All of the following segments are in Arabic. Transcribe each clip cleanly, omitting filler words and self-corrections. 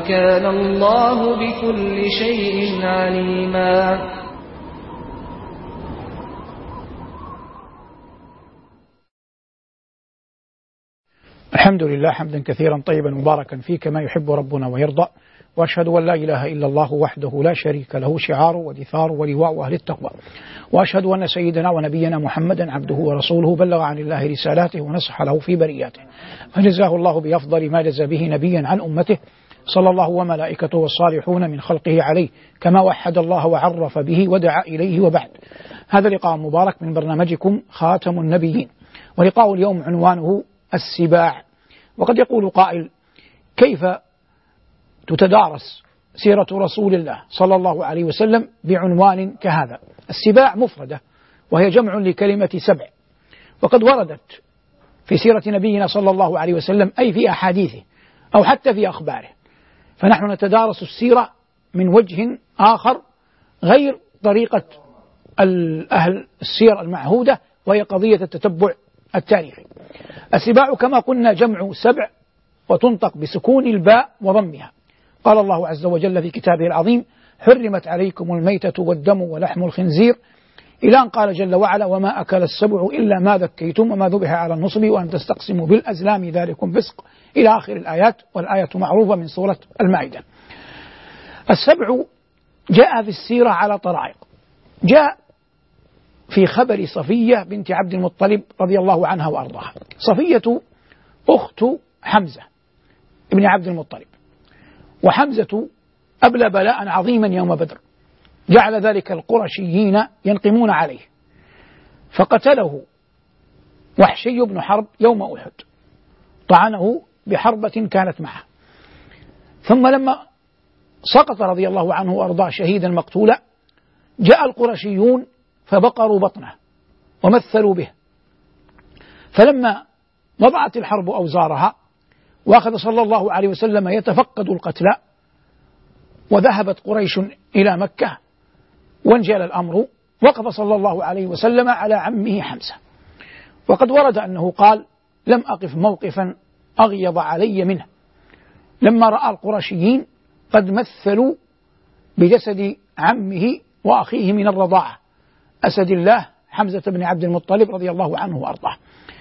وكان الله بكل شيء عليما. الحمد لله حمدا كثيرا طيبا مباركا فيه كما يحب ربنا ويرضى، وأشهد أن لا إله إلا الله وحده لا شريك له شعار ودثار ولواء أهل التقوى، وأشهد أن سيدنا ونبينا محمدا عبده ورسوله بلغ عن الله رسالاته ونصح له في برياته، فجزاه الله بأفضل ما جزى به نبيا عن أمته صلى الله وملائكته والصالحون من خلقه عليه، كما وحد الله وعرف به ودعا إليه. وبعد، هذا لقاء مبارك من برنامجكم خاتم النبيين، ولقاء اليوم عنوانه السباع. وقد يقول قائل: كيف تتدارس سيرة رسول الله صلى الله عليه وسلم بعنوان كهذا؟ السباع مفردة وهي جمع لكلمة سبع، وقد وردت في سيرة نبينا صلى الله عليه وسلم أي في أحاديثه أو حتى في أخباره، فنحن نتدارس السيرة من وجه آخر غير طريقة أهل السير المعهودة، وهي قضية التتبع التاريخي. السباع كما قلنا جمع سبع، وتنطق بسكون الباء وضمها. قال الله عز وجل في كتابه العظيم: حرمت عليكم الميتة والدم ولحم الخنزير، إلى أن قال جل وعلا: وما أكل السبع إلا ما ذكيتم وما ذبح على النصب وأن تستقسموا بالأزلام ذلكم فسق، إلى آخر الآيات، والآية معروفة من سورة المائدة. السبع جاء في السيرة على طرائق. جاء في خبر صفية بنت عبد المطلب رضي الله عنها وأرضاها. صفية أخت حمزة ابن عبد المطلب، وحمزة أبلى بلاء عظيما يوم بدر، جعل ذلك القرشيين ينقمون عليه، فقتله وحشي بن حرب يوم أحد، طعنه بحربة كانت معه. ثم لما سقط رضي الله عنه وأرضاه شهيدا مقتولا، جاء القرشيون فبقروا بطنه ومثلوا به، فلما وضعت الحرب أوزارها وأخذ صلى الله عليه وسلم يتفقد القتلى، وذهبت قريش إلى مكة وانجل الأمر، وقف صلى الله عليه وسلم على عمه حمزة. وقد ورد أنه قال: لم أقف موقفا أغيض علي منه، لما رأى القرشيين قد مثلوا بجسد عمه وأخيه من الرضاعة أسد الله حمزة بن عبد المطلب رضي الله عنه وأرضاه.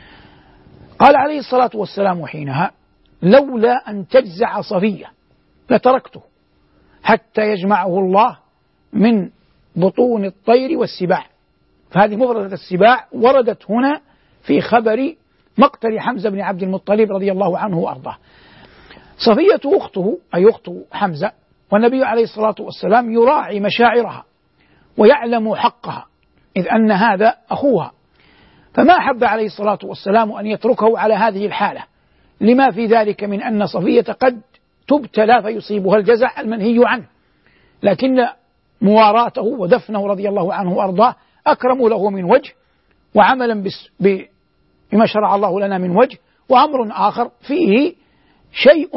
قال عليه الصلاة والسلام حينها: لولا أن تجزع صفية لتركته حتى يجمعه الله من بطون الطير والسباع. فهذه مفردة السباع وردت هنا في خبر مقتل حمزة بن عبد المطلب رضي الله عنه وأرضاه. صفية أخته أي أخت حمزة، والنبي عليه الصلاة والسلام يراعي مشاعرها ويعلم حقها، إذ أن هذا أخوها، فما أحب عليه الصلاة والسلام أن يتركه على هذه الحالة، لما في ذلك من أن صفية قد تبتلى فيصيبها الجزع المنهي عنه، لكن مواراته ودفنه رضي الله عنه وأرضاه أكرم له من وجه، وعملا بما شرع الله لنا من وجه، وأمر آخر فيه شيء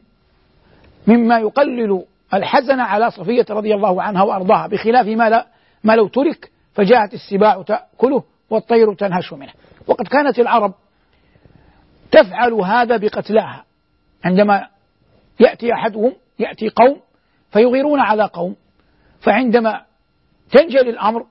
مما يقلل الحزن على صفية رضي الله عنها وأرضاها، بخلاف ما لو ترك فجاءت السباع تأكله والطير تنهش منه. وقد كانت العرب تفعل هذا بقتلاها، عندما يأتي قوم فيغيرون على قوم، فعندما تنجلي الأمر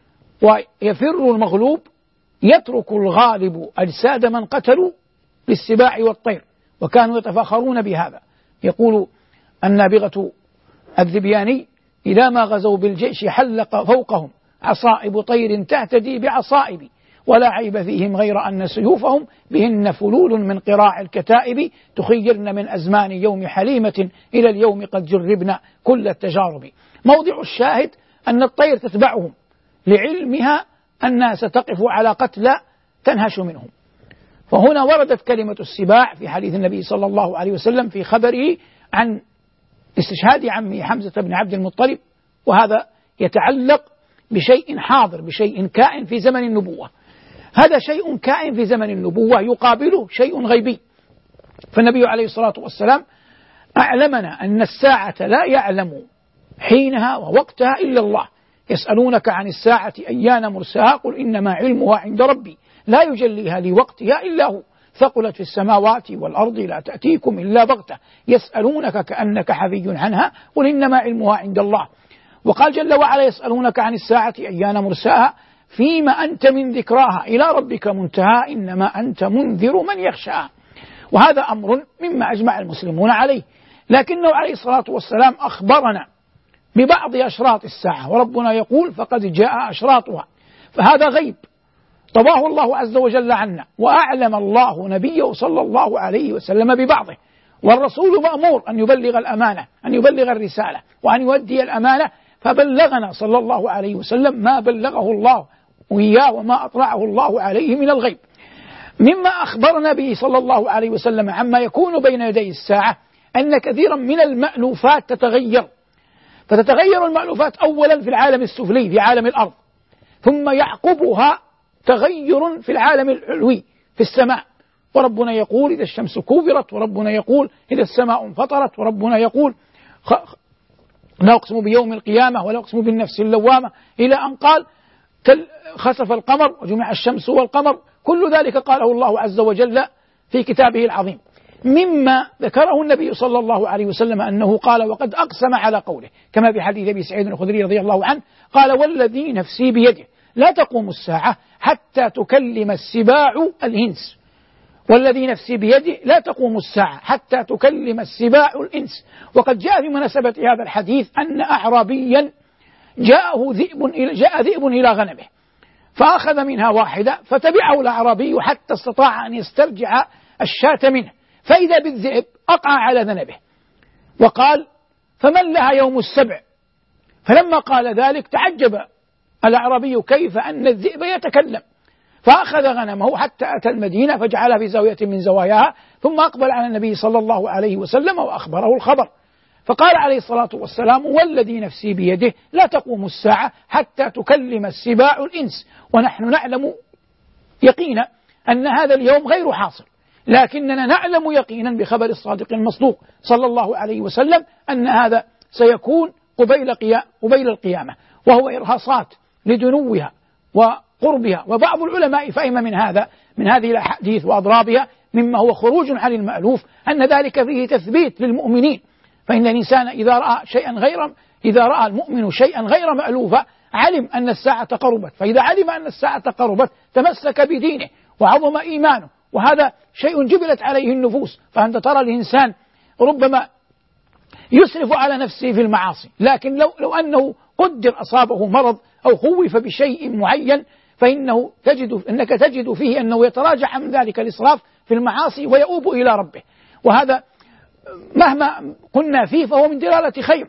ويفر المغلوب يترك الغالب أجساد من قتلوا للسباع والطير، وكانوا يتفاخرون بهذا. يقول النابغة الذبياني: إذا ما غزوا بالجيش حلق فوقهم عصائب طير تهتدي بعصائب، ولا عيب فيهم غير أن سيوفهم بهن فلول من قراع الكتائب، تخيرن من أزمان يوم حليمة إلى اليوم قد جربنا كل التجارب. موضع الشاهد أن الطير تتبعهم لعلمها أنها ستقف على قتلى تنهش منهم. فهنا وردت كلمة السباع في حديث النبي صلى الله عليه وسلم في خبره عن استشهاد عمه حمزة بن عبد المطلب، وهذا يتعلق بشيء حاضر، بشيء كائن في زمن النبوة. هذا شيء كائن في زمن النبوة يقابله شيء غيبي، فالنبي عليه الصلاة والسلام أعلمنا أن الساعة لا يعلم حينها ووقتها إلا الله. يسألونك عن الساعة أيان مرساها قل إنما علمها عند ربي لا يجليها لوقتها إلا هو ثقلت في السماوات والأرض لا تأتيكم إلا بغتة يسألونك كأنك حفي عنها قل إنما علمها عند الله. وقال جل وعلا يسألونك عن الساعة أيان مرساها فيما أنت من ذكراها إلى ربك منتهى إنما أنت منذر من يخشاها. وهذا أمر مما أجمع المسلمون عليه، لكنه عليه الصلاة والسلام أخبرنا ببعض أشراط الساعة، وربنا يقول فقد جاء أشراطها، فهذا غيب طباه الله عز وجل عنا، وأعلم الله نبيه صلى الله عليه وسلم ببعضه، والرسول مأمور أن يبلغ الأمانة، أن يبلغ الرسالة وأن يؤدي الأمانة، فبلغنا صلى الله عليه وسلم ما بلغه الله وإياه وما أطلعه الله عليه من الغيب. مما أخبرنا به صلى الله عليه وسلم عما يكون بين يدي الساعة أن كثيرا من المألوفات تتغير، فتتغير المألوفات أولا في العالم السفلي في عالم الأرض، ثم يعقبها تغير في العالم العلوي في السماء، وربنا يقول إذا الشمس كورت، وربنا يقول إذا السماء انفطرت، وربنا يقول لا أقسم بيوم القيامة ولا أقسم بالنفس اللوامة، إلى أن قال خسف القمر وجمع الشمس والقمر. كل ذلك قاله الله عز وجل في كتابه العظيم. مما ذكره النبي صلى الله عليه وسلم أنه قال وقد أقسم على قوله كما في حديث أبي سعيد الخدري رضي الله عنه قال والذي نفسي بيده لا تقوم الساعة حتى تكلم السباع الإنس، والذي نفسي بيده لا تقوم الساعة حتى تكلم السباع الإنس. وقد جاء في مناسبة هذا الحديث أن أعرابيا جاء ذئب إلى غنمه فأخذ منها واحدة، فتبعه الأعرابي حتى استطاع أن يسترجع الشاة منه، فإذا بالذئب أقع على ذنبه وقال فمن لها يوم السبع؟ فلما قال ذلك تعجب الأعرابي كيف أن الذئب يتكلم، فأخذ غنمه حتى أتى المدينة فجعلها في زاوية من زواياها، ثم أقبل على النبي صلى الله عليه وسلم وأخبره الخبر، فقال عليه الصلاة والسلام والذي نفسي بيده لا تقوم الساعة حتى تكلم السباع الإنس. ونحن نعلم يقينا أن هذا اليوم غير حاصل، لكننا نعلم يقينا بخبر الصادق المصدوق صلى الله عليه وسلم أن هذا سيكون قبيل القيامة، وهو إرهاصات لدنوها وقربها. وبعض العلماء فهم من هذه الأحاديث وأضرابها مما هو خروج عن المألوف أن ذلك فيه تثبيت للمؤمنين، فإن الإنسان إذا رأى المؤمن شيئا غير مألوفا علم أن الساعة قربت، فإذا علم أن الساعة قربت تمسك بدينه وعظم إيمانه، وهذا شيء جبلت عليه النفوس. فأنت ترى الإنسان ربما يسرف على نفسه في المعاصي، لكن لو أنه قدر أصابه مرض أو خوف بشيء معين إنك تجد فيه أنه يتراجع عن ذلك الإسراف في المعاصي ويؤوب إلى ربه، وهذا مهما كنا فيه فهو من دلالة خير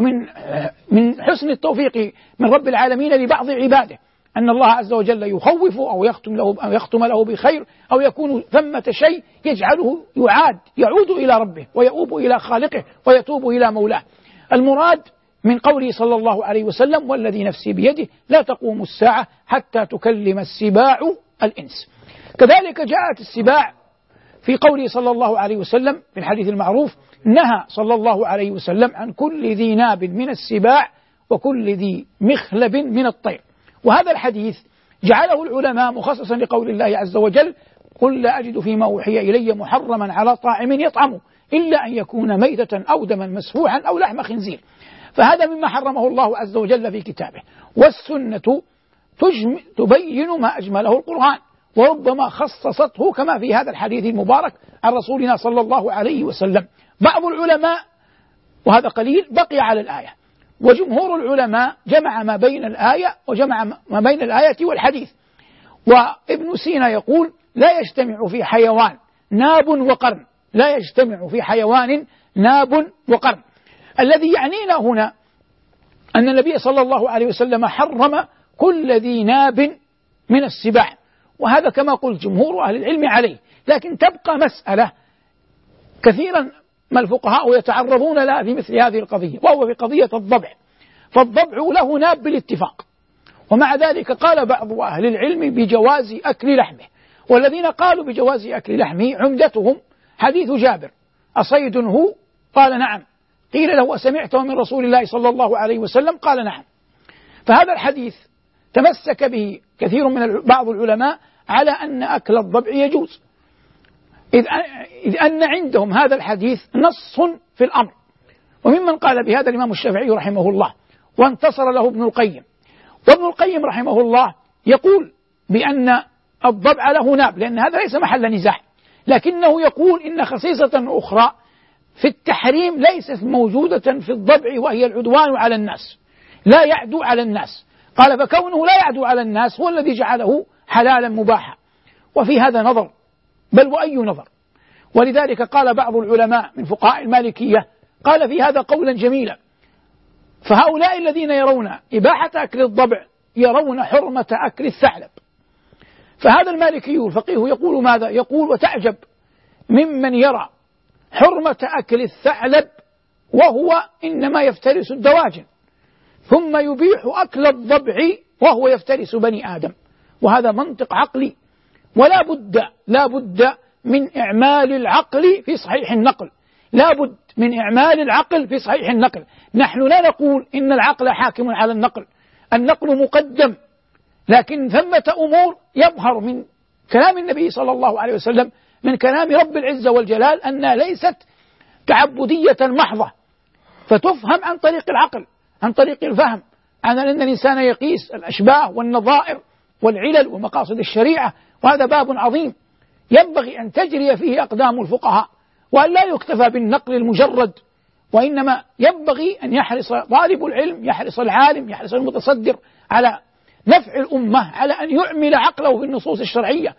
ومن حسن التوفيق من رب العالمين لبعض عباده، أن الله عز وجل يخوف أو يختم له بخير، أو يكون ثمة شيء يجعله يعود إلى ربه ويؤوب إلى خالقه ويتوب إلى مولاه. المراد من قوله صلى الله عليه وسلم والذي نفسي بيده لا تقوم الساعة حتى تكلم السباع الإنس. كذلك جاءت السباع في قوله صلى الله عليه وسلم في الحديث المعروف نهى صلى الله عليه وسلم عن كل ذي ناب من السباع وكل ذي مخلب من الطير. وهذا الحديث جعله العلماء مخصصا لقول الله عز وجل قل لا أجد فيما أوحي إلي محرما على طاعم يطعمه إلا أن يكون ميتة أو دما مسفوحا أو لحم خنزير، فهذا مما حرمه الله عز وجل في كتابه. والسنة تبين ما أجمله القرآن، وربما خصصته كما في هذا الحديث المبارك عن رسولنا صلى الله عليه وسلم. بعض العلماء وهذا قليل بقي على الآية، وجمهور العلماء جمع ما بين الآية وجمع ما بين الآية والحديث. وابن سينا يقول لا يجتمع في حيوان ناب وقرن، لا يجتمع في حيوان ناب وقرن. الذي يعنينا هنا أن النبي صلى الله عليه وسلم حرم كل ذي ناب من السباع، وهذا كما قلت جمهور أهل العلم عليه. لكن تبقى مسألة كثيرا ما الفقهاء يتعرضون لها في مثل هذه القضية، وهو في قضية الضبع. فالضبع له ناب بالاتفاق، ومع ذلك قال بعض أهل العلم بجواز أكل لحمه، والذين قالوا بجواز أكل لحمه عمدتهم حديث جابر أصيد هو؟ قال نعم. قيل له أسمعته من رسول الله صلى الله عليه وسلم؟ قال نعم. فهذا الحديث تمسك به كثير من بعض العلماء على أن أكل الضبع يجوز، إذ أن عندهم هذا الحديث نص في الأمر. وممن قال بهذا الإمام الشافعي رحمه الله، وانتصر له ابن القيم. وابن القيم رحمه الله يقول بأن الضبع له ناب، لأن هذا ليس محل نزاع، لكنه يقول إن خصيصة أخرى في التحريم ليست موجودة في الضبع، وهي العدوان على الناس، لا يعدو على الناس. قال فكونه لا يعدو على الناس هو الذي جعله حلالا مباحا. وفي هذا نظر، بل وأي نظر. ولذلك قال بعض العلماء من فقهاء المالكية قال في هذا قولا جميلا: فهؤلاء الذين يرون إباحة أكل الضبع يرون حرمة أكل الثعلب. فهذا المالكي الفقيه يقول ماذا؟ يقول: وتعجب ممن يرى حرمة أكل الثعلب وهو إنما يفترس الدواجن، ثم يبيح أكل الضبع وهو يفترس بني آدم. وهذا منطق عقلي، لا بد من إعمال العقل في صحيح النقل، لا بد من إعمال العقل في صحيح النقل. نحن لا نقول إن العقل حاكم على النقل، النقل مقدم، لكن ثمة أمور يظهر من كلام النبي صلى الله عليه وسلم، من كلام رب العزة والجلال، أنها ليست تعبدية محضة، فتفهم عن طريق العقل، عن طريق الفهم، عن أن الإنسان يقيس الأشباه والنظائر والعلل ومقاصد الشريعة. وهذا باب عظيم ينبغي أن تجري فيه أقدام الفقهاء، وأن لا يكتفى بالنقل المجرد، وإنما ينبغي أن يحرص طالب العلم، يحرص العالم، يحرص المتصدر على نفع الأمة، على أن يعمل عقله بالنصوص الشرعية.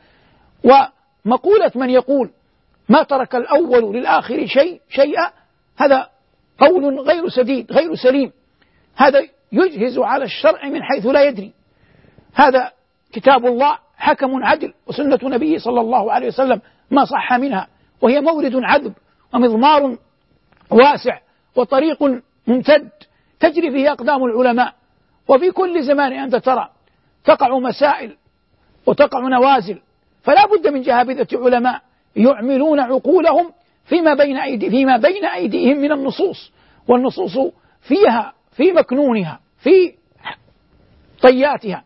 ومقولة من يقول ما ترك الأول للآخر شيئا، هذا قول غير سديد، غير سليم، هذا يجهز على الشرع من حيث لا يدري. هذا كتاب الله حكم عدل، وسنة نبيه صلى الله عليه وسلم ما صح منها، وهي مورد عذب ومضمار واسع وطريق ممتد تجري فيه أقدام العلماء. وفي كل زمان أنت ترى تقع مسائل وتقع نوازل، فلا بد من جهابذة علماء يعملون عقولهم فيما بين أيديهم من النصوص، والنصوص فيها في مكنونها في طياتها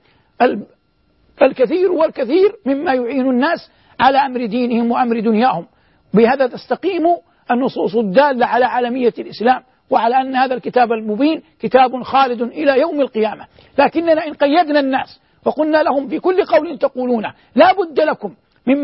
الكثير والكثير مما يعين الناس على أمر دينهم وأمر دنياهم. بهذا تستقيم النصوص الدالة على عالمية الإسلام، وعلى أن هذا الكتاب المبين كتاب خالد إلى يوم القيامة. لكننا إن قيدنا الناس وقلنا لهم في كل قول تقولونه لا بد لكم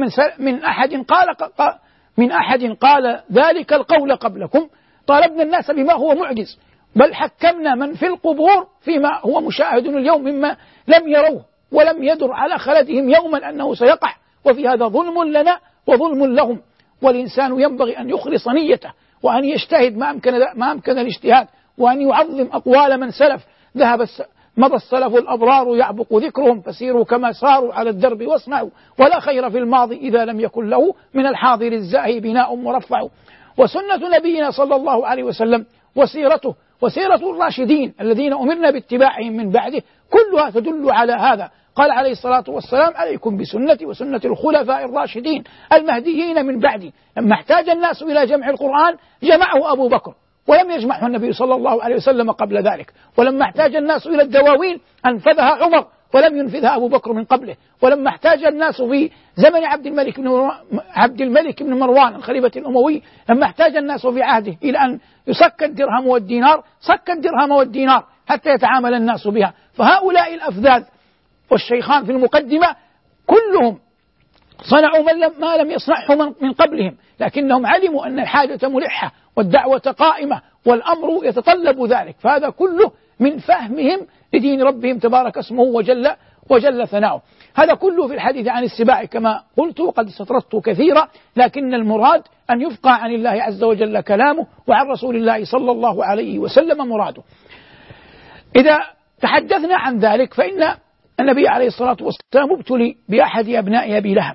من أحد قال ذلك القول قبلكم، طالبنا الناس بما هو معجز، بل حكمنا من في القبور فيما هو مشاهد اليوم مما لم يروه ولم يدر على خلدهم يوما أنه سيقع. وفي هذا ظلم لنا وظلم لهم. والإنسان ينبغي أن يخلص نيته، وأن يجتهد ما أمكن الاجتهاد، وأن يعظم أقوال من سلف. مضى السلف الأبرار يعبق ذكرهم، فسيروا كما ساروا على الدرب واسمعوا، ولا خير في الماضي إذا لم يكن له من الحاضر الزاهي بناء مرفع. وسنة نبينا صلى الله عليه وسلم وسيرته وسيرة الراشدين الذين أمرنا باتباعهم من بعده كلها تدل على هذا. قال عليه الصلاة والسلام: عليكم بسنتي وسنة الخلفاء الراشدين المهديين من بعدي. لما احتاج الناس إلى جمع القرآن جمعه أبو بكر، ولم يجمعه النبي صلى الله عليه وسلم قبل ذلك. ولما احتاج الناس إلى الدواوين أنفذها عمر ولم ينفذها أبو بكر من قبله. ولما احتاج الناس في زمن عبد الملك بن مروان الخليفة الأموي، لما احتاج الناس في عهده إلى أن يسك الدرهم والدينار، سك الدرهم والدينار حتى يتعامل الناس بها. فهؤلاء الأفذاذ والشيخان في المقدمة كلهم صنعوا ما لم يصنعه من قبلهم، لكنهم علموا أن الحاجة ملحة والدعوة قائمة والأمر يتطلب ذلك. فهذا كله من فهمهم لدين ربهم تبارك اسمه وجل ثناؤه. هذا كله في الحديث عن السباع كما قلت، وقد استطردت كثيرا، لكن المراد أن يفقى عن الله عز وجل كلامه، وعن رسول الله صلى الله عليه وسلم مراده. إذا تحدثنا عن ذلك فإن النبي عليه الصلاة والسلام ابتلي بأحد أبناء أبي لهب،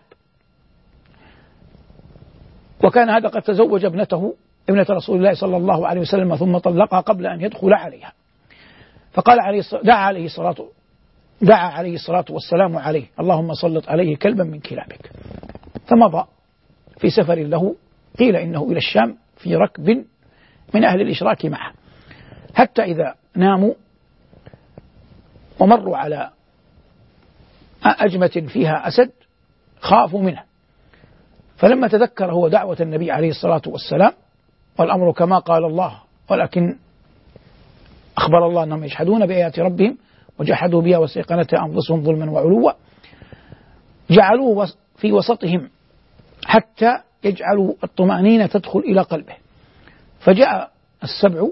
وكان هذا قد تزوج ابنة رسول الله صلى الله عليه وسلم ثم طلقها قبل أن يدخل عليها. فقال دعا عليه الصلاة والسلام عليه: اللهم سلط عليه كلبا من كلابك. فمضى في سفر له، قيل إنه إلى الشام، في ركب من أهل الإشراك معه، حتى إذا ناموا ومروا على أجمة فيها أسد خافوا منه، فلما تذكر هو دعوة النبي عليه الصلاة والسلام والأمر كما قال الله، ولكن أخبر الله أنهم يجحدون بآيات ربهم وجحدوا بها واستيقنتها أنفسهم ظلما وعلوا، جعلوه في وسطهم حتى يجعلوا الطمأنينة تدخل إلى قلبه، فجاء السبع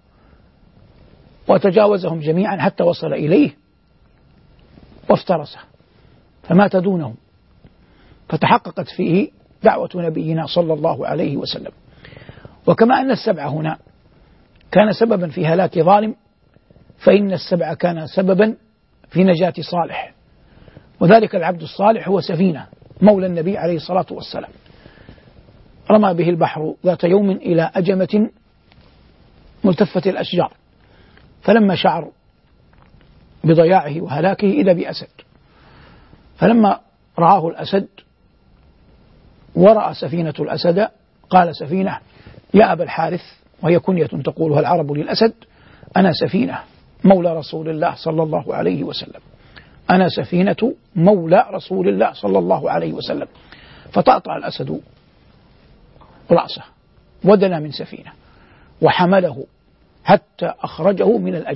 وتجاوزهم جميعا حتى وصل إليه وافترسه فمات دونهم، فتحققت فيه دعوة نبينا صلى الله عليه وسلم. وكما أن السبع هنا كان سببا في هلاك ظالم، فإن السبع كان سببا في نجاة صالح، وذلك العبد الصالح هو سفينة مولى النبي عليه الصلاة والسلام، رمى به البحر ذات يوم إلى أجمة ملتفة الأشجار، فلما شعر بضياعه وهلاكه إذا بأسد، فلما رآه الأسد ورأى سفينة الأسد قال سفينة يا أبا الحارث، وهي كنية تقولها العرب للأسد، أنا سفينة مولى رسول الله صلى الله عليه وسلم، أنا سفينة مولى رسول الله صلى الله عليه وسلم. فطأطأ الأسد رأسه ودنا من سفينة وحمله حتى أخرجه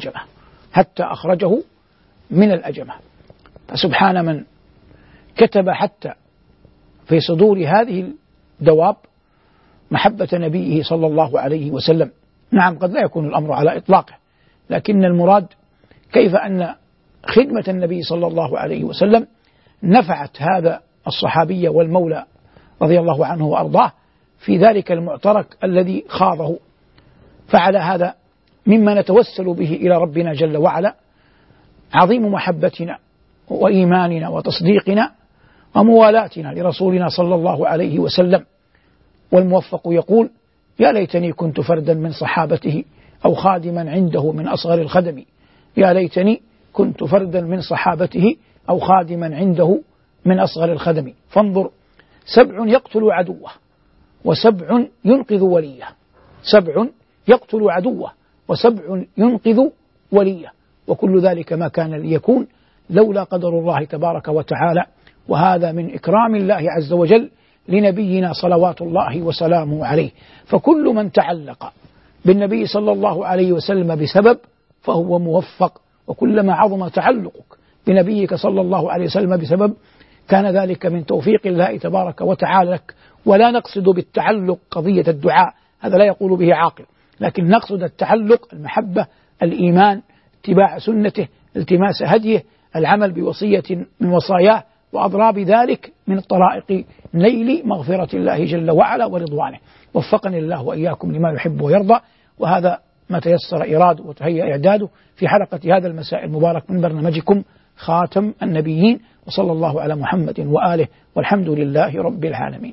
من الأجمة، فسبحان من كتب حتى في صدور هذه الدواب محبة نبيه صلى الله عليه وسلم. نعم قد لا يكون الأمر على إطلاقه، لكن المراد كيف أن خدمة النبي صلى الله عليه وسلم نفعت هذا الصحابي والمولى رضي الله عنه وأرضاه في ذلك المعترك الذي خاضه. فعلى هذا مما نتوسل به إلى ربنا جل وعلا عظيم محبتنا وإيماننا وتصديقنا وموالاتنا لرسولنا صلى الله عليه وسلم. والموفق يقول يا ليتني كنت فردا من صحابته أو خادما عنده من أصغر الخدم، يا ليتني كنت فردا من صحابته أو خادما عنده من أصغر الخدم. فانظر، 7 يقتل عدوه و7 ينقذ وليه، 7 يقتل عدوه و7 ينقذ وليه، وكل ذلك ما كان ليكون لولا قدر الله تبارك وتعالى، وهذا من إكرام الله عز وجل لنبينا صلوات الله وسلامه عليه. فكل من تعلق بالنبي صلى الله عليه وسلم بسبب فهو موفق، وكلما عظم تعلقك بنبيك صلى الله عليه وسلم بسبب كان ذلك من توفيق الله تبارك وتعالى لك. ولا نقصد بالتعلق قضية الدعاء، هذا لا يقول به عاقل، لكن نقصد التعلق المحبة، الإيمان، اتباع سنته، التماس هديه، العمل بوصية من وصاياه، وأضراب ذلك من الطرائق نيل مغفرة الله جل وعلا ورضوانه. وفقني الله وإياكم لما يحب ويرضى، وهذا ما تيسر إراده وتهيأ إعداده في حلقة هذا المساء المبارك من برنامجكم خاتم النبيين، وصلى الله على محمد وآله، والحمد لله رب العالمين.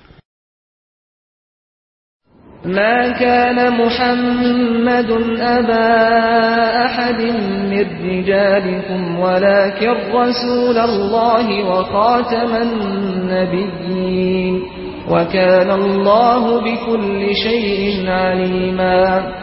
ما كان محمد أبا أحد من رجالكم ولكن رسول الله وخاتم النبيين، وكان الله بكل شيء عليما.